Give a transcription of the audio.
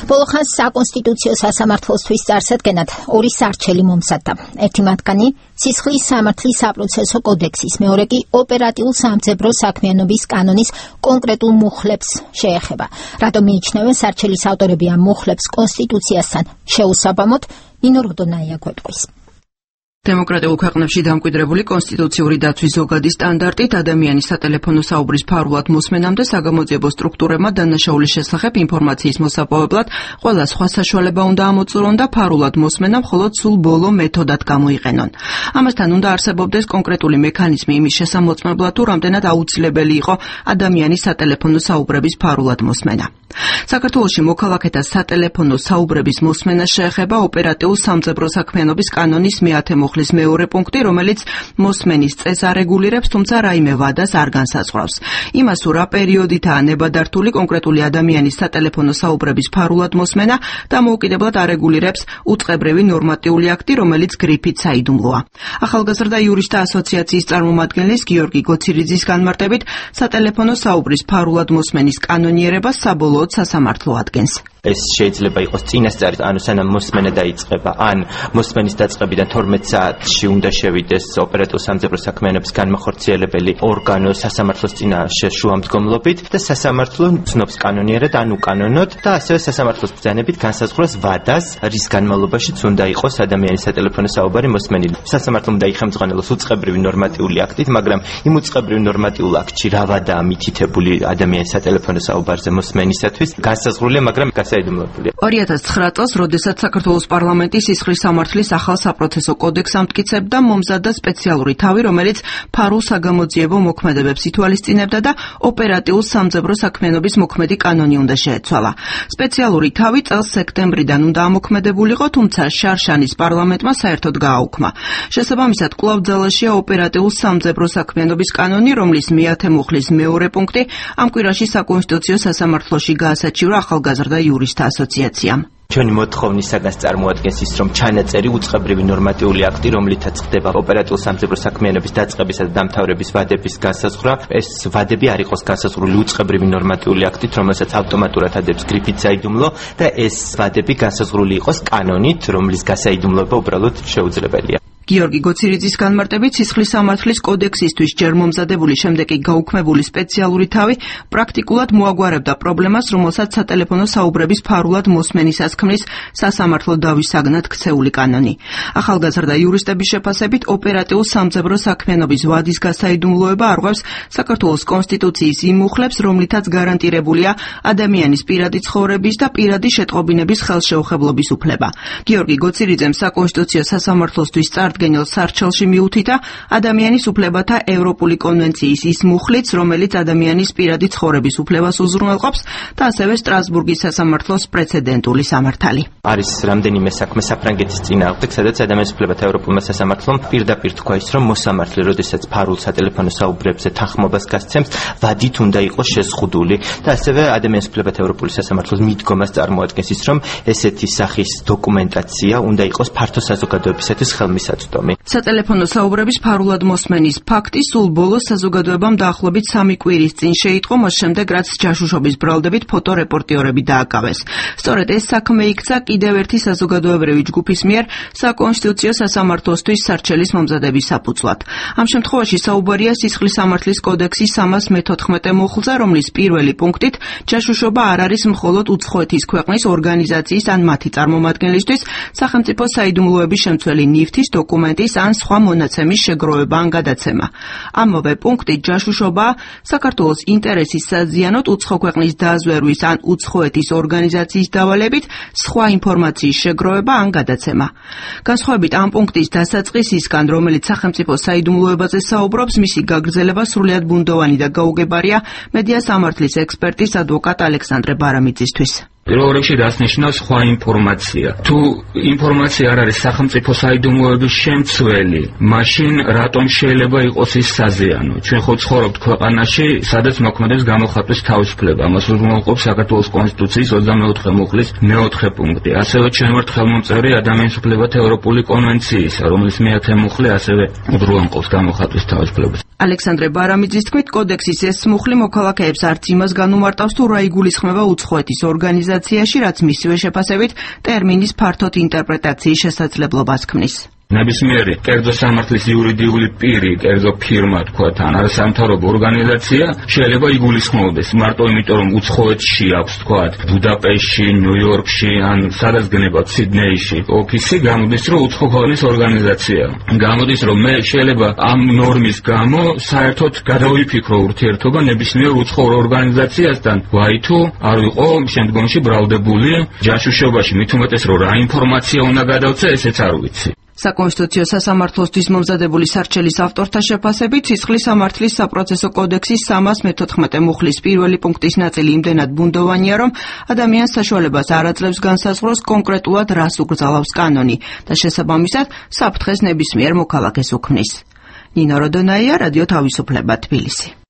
Բոլոխանს საკონსტიტუციო სასამართლოსთვის წარსადგენად ორი სარჩელი მომზადდა. Ერთი მათგანი სისხლის სამართლის საპროცესო კოდექსის, მეორე კი ოპერატიულ სამძებრო საქმიანობის კანონის კონკრეტულ მუხლებს შეეხება. Რატომ მიიჩნევენ სარჩელის ავტორები ამ მუხლებს კონსტიტუციასთან შეუსაბამოდ, ნინო როდონაია გვეტყვის. დემოკრატიულ ქვეყნებში დამკვიდრებული კონსტიტუციური დაცვის ზოგადი სტანდარტით ადამიანის სატელეფონო საუბრის ფარულად მოსმენამდე საგამოძიებო სტრუქტურებმა დანაშაულის შესახებ ინფორმაციის მოსაპოვებლად ყველა სხვა საშუალება უნდა ამოწურონ და ფარულად მოსმენა მხოლოდ სულ ბოლო მეთოდად გამოიყენონ. Ამასთან უნდა არსებობდეს კონკრეტული მექანიზმი იმის შესამოწმებლად, თუ რამდენად აუცილებელი იყო ადამიანის სატელეფონო საუბრების ფარულად მოსმენა. საქართველოში მოქალაქეთა სატელეფონო საუბრების მოსმენა შეეხება ოპერატიულ სამძებრო საქმიანობის კანონის მე-10 მუხლის მეორე პუნქტი, რომელიც მოსმენის წესს არეგულირებს, თუმცა რაიმე ვადას არ განსაზღვრავს. იმას, რა პერიოდითაა ნებადართული კონკრეტული ადამიანის სატელეფონო საუბრების ფარულად მოსმენა, დამოუკიდებლად არეგულირებს უწყებრივი ნორმატიული აქტი, რომელიც გრიფით საიდუმლოა. ახალგაზრდა იურისტთა ასოციაციის წარმომადგენლის გიორგი გოცირიძის განმარტებით, სატელეფონო საუბრის ფარულად მოსმენის კანონიერებას საბოლოოდ სასამართლო ადგენს. ეს შეიძლება იყოს წინასწარი, ანუ სანამ მოსმენა დაიწყება, ან მოსმენის დაწყებიდან 12 საათში უნდა შევიდეს ოპერატიულ სამძებრო საქმიანობის განმახორციელებელი ორგანო სასამართლოს წინაშე შუამდგომლობით და სასამართლო ცნობს კანონიერად ან უკანონოდ და ასევე სასამართლოს ბრძანებით განსაზღვროს ვადას, რის განმავლობაშიც უნდა იყოს ადამიანის სატელეფონო საუბარი მოსმენილი. სასამართლომ დაიხმძღანელოს უწყებრივი ნორმატიული აქტით, მაგრამ იმ უწყებრივი ნორმატიულ აქტში რა ვადაა მითითებული ადამიანის სატელეფონო საუბარზე მოსმენისათვის განსაზღვრულია, მაგრამ 2009 წელს, როდესაც საქართველოს პარლამენტი სისხლის სამართლის ახალ საპროცესო კოდექსს ამტკიცებდა, მომზადდა სპეციალური თავი, რომელიც ფარულ საგამოძიებო მოქმედებებს ითვალისწინებდა და ოპერატიულ სამძებრო საქმიანობის მოქმედი კანონი უნდა შეეცვალა. სპეციალური თავი წელს სექტემბრიდან უნდა ამოქმედებულიყო, თუმცა შარშანის პარლამენტმა საერთოდ გააუქმა. შესაბამისად, კვლავ ძალაშია ოპერატიულ სამძებრო საქმიანობის კანონი, რომლის მე-10 მუხლის მეორე პუნქტი ამ კვირაში საკონსტიტუციო სასამართლოში გაასაჩივრა ახალგაზრდა იურისტთა ასოციაციამ. ჩვენი მოთხოვნისაგან წარმოადგენს ის, რომ ჩანაწერი უწყებრივი ნორმატიული აქტი, რომლითაც ხდება ოპერატიულ სამძებრო საქმიანობის დაწყებისა და დამთავრების ვადების განსაზღვრა, ეს ვადები არ იყოს განსაზღვრული უწყებრივი ნორმატიული აქტით, რომელსაც ავტომატურად ადებს გრიფით საიდუმლო და ეს ვადები განსაზღვრული იყოს კანონით, რომლის გასაიდუმლოება უბრალოდ შეუძლებელია. გიორგი გოცირიძის განმარტებით, სისხლის სამართლის კოდექსისთვის ჯერ მომზადებული, შემდეგ კი გაუქმებული სპეციალური თავი პრაქტიკულად მოაგვარებდა პრობლემას, რომელსაც სატელეფონო საუბრების ფარულად მოსმენისას ქმნის სასამართლო დავის საგნად ქცეული კანონი. ახალგაზრდა იურისტების შეფასებით, ოპერატიულ სამძებრო საქმიანობის ვადის გასაიდუმლოება არღვევს საქართველოს კონსტიტუციის იმ მუხლებს, რომლითაც გარანტირებულია ადამიანის პირადი ცხოვრების და პირადი შეტყობინების ხელშეუხებლობის უფლება. გიორგი გოცირიძემ საკონსტიტუციო სასამართლოსთვის წარდგენილ სარჩელში მიუთითა ადამიანის უფლებათა ევროპული კონვენციის ის მუხლიც, რომელიც ადამიანის პირადი ცხოვრების უფლებას უზრუნველყოფს და ასევე სტრასბურგის სასამართლოს პრეცედენტული სამართალი. არის რამდენიმე საქმე საფრანგეთის წინააღმდეგ, სადაც ადამიანის უფლებათა ევროპულმა სასამართლომ პირდაპირ თქვა ის, რომ მოსამართლე, როდესაც ფარულ სატელეფონო საუბრებზე თანხმობას გასცემს, ვადით უნდა იყოს შეზღუდული და ასევე ადამიანის უფლებათა ევროპული სასამართლოს მიდგომას წარმოადგენს ის, რომ ესეთი სახის დოკუმენტაცია უნდა იყოს ფართო საზოგადოებისათვის ხელმისაწვდომი. სატელეფონო საუბრების ფარულად მოსმენის ფაქტი სულ ბოლოს საზოგადოებამ დაახლოებით 3 კვირის წინ შეიტყო, მას შემდეგ რაც ჯაშუშობის ბრალდებით ფოტორეპორტიორები დააკავეს. სწორედ ეს საქმე იქცა კიდევ ერთი საზოგადოებრივი ჯგუფის მიერ საკონსტიტუციო სასამართლოსთვის სარჩელის მომზადების საფუძვლად. ამ შემთხვევაში საუბარია სისხლის სამართლის კოდექსის 314 მუხლზე, რომლის პირველი პუნქტით ჯაშუშობა არ არის მხოლოდ უცხოეთის ქვეყნის ორგანიზაციის ან მათი წარმომადგენლისთვის სახელმწიფო საიდუმლოების შემცველი ნივთის, დოკუმენტის ან სხვა მონაცემის შეგროვება ან გადაცემა. ამავე პუნქტით ჯაშუშობა საქართველოს ინტერესის საზიანოდ უცხო ქვეყნის დაზვერვის ან უცხოეთის ორგანიზაციის დავალებით სხვა ინფორმაციის შეგროვება ან გადაცემა. განსხვავებით ამ პუნქტის დასაწყისისგან, რომელიც სახელმწიფო საიდუმლოებაზე საუბრობს, მისი გაგრძელება სრულიად ბუნდოვანი და გაუგებარია მედია სამართლის ექსპერტის ადვოკატ ალექსანდრე ბარამიძისთვის. პირველ რიგში რას ნიშნავს სხვა ინფორმაცია? თუ ინფორმაცია არ არის სახელმწიფო საიდუმლოების შემცველი, მაშინ რატომ შეიძლება იყოს ის საზიანო? ჩვენ ხო ცხოვრობთ ქვეყანაში, სადაც მოქმედებს გამოხატვის თავისუფლება. ამას უზრუნველყოფს საქართველოს კონსტიტუციის 24 მუხლის მე-4 პუნქტი. ასევე ჩვენ ვართ ხელმომწერი ადამიანის უფლებათა ევროპული კონვენციისა, რომლის მე-10 მუხლი ასევე უზრუნველყოფს გამოხატვის თავისუფლებას. ალექსანდრე ბარამიძის თქმით, კოდექსის ეს მუხლი მოქალაქეებს არც იმას განუმარტავს, თუ რა იგულისხმება უცხოეთის ორგანიზაცია ორგანიზაციაში, რაც მისივე შეფასებით ტერმინის ფართოდ ინტერპრეტაციის შესაძლებლობას ქმნის. ნებისმიერი კერძო სამართლის იურიდიული პირი, კერძო ფირმა თქვათ, ან არასამთავრობო ორგანიზაცია შეიძლება იგულისხმოდეს მარტო იმიტომ, რომ უცხოეთში აქვს თქვათ, ბუდაპეშტში, ნიუ-იორკში, ან სადაც გნებავთ, სიდნეიში ოფისი, გამოდის, რომ უცხო ქვეყნის ორგანიზაციაა. გამოდის, რომ მე შეიძლება ამ ნორმის გამო საერთოდ გადავიფიქრო ურთიერთობა ნებისმიერ უცხო ორგანიზაციასთან, ვაითუ არ ვიყო შემდგომში ბრალდებული ჯაშუშობაში, მით უმეტეს, რომ რა ინფორმაცია უნდა გადავწე, ესეც არ ვიცი. საკონსტიტუციო სასამართლოსთვის მომზადებული სარჩელის ავტორთა შეფასებით, სისხლის სამართლის საპროცესო კოდექსის 314 მუხლის პირველი პუნქტის ნაწილი იმდენად ბუნდოვანია, რომ ადამიანს საშუალებას არ აძლევს განსაზღვროს კონკრეტულად რას უგრძალავს კანონი და შესაბამისად საფრთხეს ნებისმიერ მოქალაქეს უქმნის. ნინო როდონაია, რადიო თავისუფლება, თბილისი.